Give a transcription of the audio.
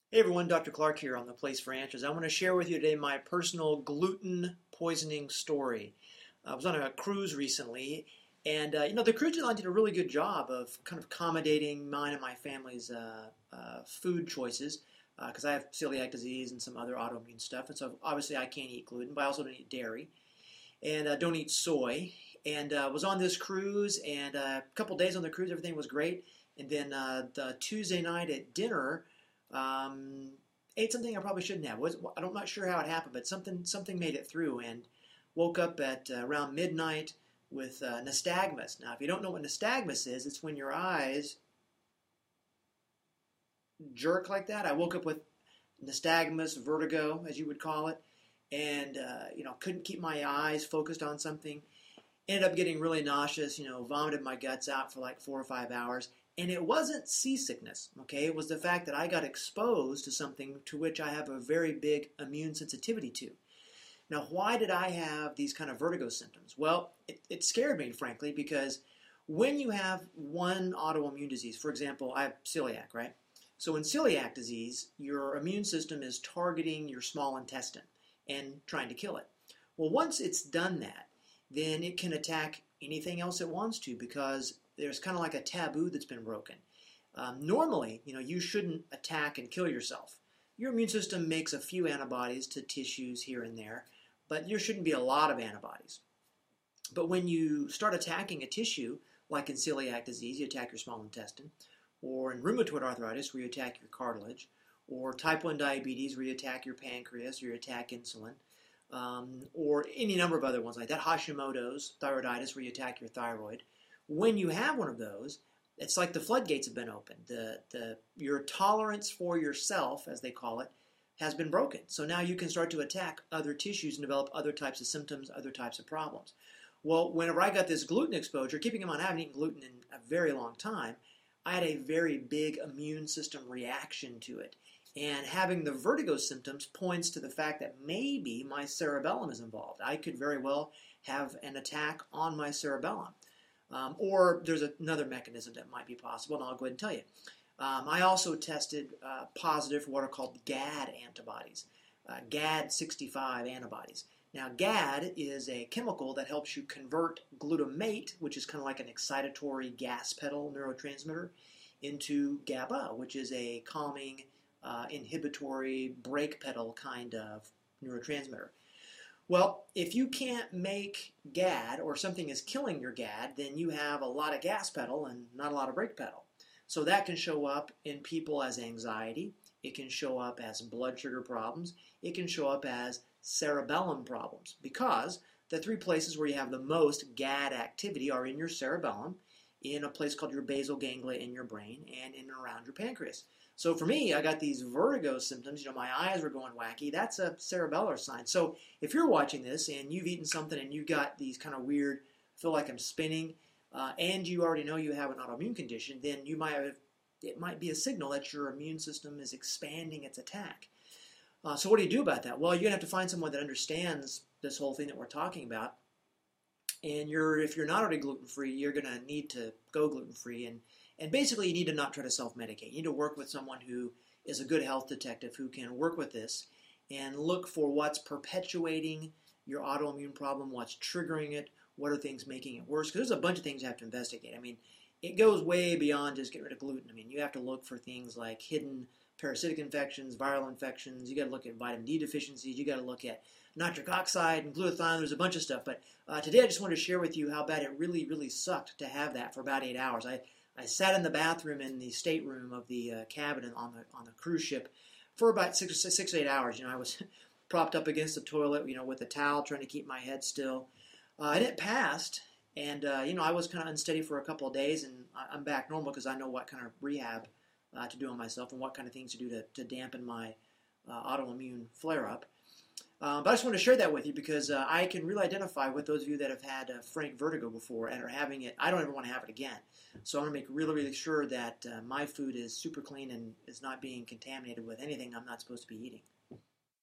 Hey everyone, Dr. Clark here on The Place for Answers. I want to share with you today my personal gluten poisoning story. I was on a cruise recently, and the cruise line did a really good job of kind of accommodating mine and my family's food choices because I have celiac disease and some other autoimmune stuff, and so obviously I can't eat gluten, but I also don't eat dairy and don't eat soy. And was on this cruise, and a couple days on the cruise, everything was great. And then the Tuesday night at dinner, um, ate something I probably shouldn't have. I'm not sure how it happened, but something made it through, and woke up at around midnight with nystagmus. Now, if you don't know what nystagmus is, it's when your eyes jerk like that. I woke up with nystagmus, vertigo, as you would call it, and couldn't keep my eyes focused on something. Ended up getting really nauseous, vomited my guts out for like 4 or 5 hours. And it wasn't seasickness, okay? It was the fact that I got exposed to something to which I have a very big immune sensitivity to. Now, why did I have these kind of vertigo symptoms? Well, it scared me, frankly, because when you have one autoimmune disease, for example, I have celiac, right? So in celiac disease, your immune system is targeting your small intestine and trying to kill it. Well, once it's done that, then it can attack anything else it wants to because there's kind of like a taboo that's been broken. Normally, you shouldn't attack and kill yourself. Your immune system makes a few antibodies to tissues here and there, but there shouldn't be a lot of antibodies. But when you start attacking a tissue, like in celiac disease, you attack your small intestine, or in rheumatoid arthritis, where you attack your cartilage, or type 1 diabetes, where you attack your pancreas, or you attack insulin, or any number of other ones like that, Hashimoto's, thyroiditis, where you attack your thyroid. When you have one of those, it's like the floodgates have been opened. Your tolerance for yourself, as they call it, has been broken. So now you can start to attack other tissues and develop other types of symptoms, other types of problems. Well, whenever I got this gluten exposure, keeping in mind I haven't eaten gluten in a very long time, I had a very big immune system reaction to it. And having the vertigo symptoms points to the fact that maybe my cerebellum is involved. I could very well have an attack on my cerebellum. Or there's another mechanism that might be possible, and I'll go ahead and tell you. I also tested positive for what are called GAD antibodies, GAD65 antibodies. Now, GAD is a chemical that helps you convert glutamate, which is kind of like an excitatory gas pedal neurotransmitter, into GABA, which is a calming, inhibitory brake pedal kind of neurotransmitter. Well, if you can't make GAD or something is killing your GAD, then you have a lot of gas pedal and not a lot of brake pedal. So that can show up in people as anxiety. It can show up as blood sugar problems. It can show up as cerebellum problems because the three places where you have the most GAD activity are in your cerebellum, in a place called your basal ganglia in your brain, and in and around your pancreas. So for me, I got these vertigo symptoms. My eyes were going wacky. That's a cerebellar sign. So if you're watching this and you've eaten something and you got these kind of weird, feel like I'm spinning, and you already know you have an autoimmune condition, then it might be a signal that your immune system is expanding its attack. So what do you do about that? Well, you're going to have to find someone that understands this whole thing that we're talking about. And if you're not already gluten-free, you're going to need to go gluten-free. And basically, you need to not try to self-medicate. You need to work with someone who is a good health detective who can work with this and look for what's perpetuating your autoimmune problem, what's triggering it, what are things making it worse. Because there's a bunch of things you have to investigate. It goes way beyond just getting rid of gluten. You have to look for things like hidden parasitic infections, viral infections. You got to look at vitamin D deficiencies. You got to look at nitric oxide and glutathione. There's a bunch of stuff. But today I just wanted to share with you how bad it really, really sucked to have that for about 8 hours. I sat in the bathroom in the stateroom of the cabin on the cruise ship for about 6 to 8 hours. I was propped up against the toilet, with a towel trying to keep my head still. And it passed. And, I was kind of unsteady for a couple of days, and I'm back normal because I know what kind of rehab to do on myself and what kind of things to do to dampen my autoimmune flare-up. But I just want to share that with you because I can really identify with those of you that have had frank vertigo before and are having it. I don't ever want to have it again. So I want to make really, really sure that my food is super clean and is not being contaminated with anything I'm not supposed to be eating.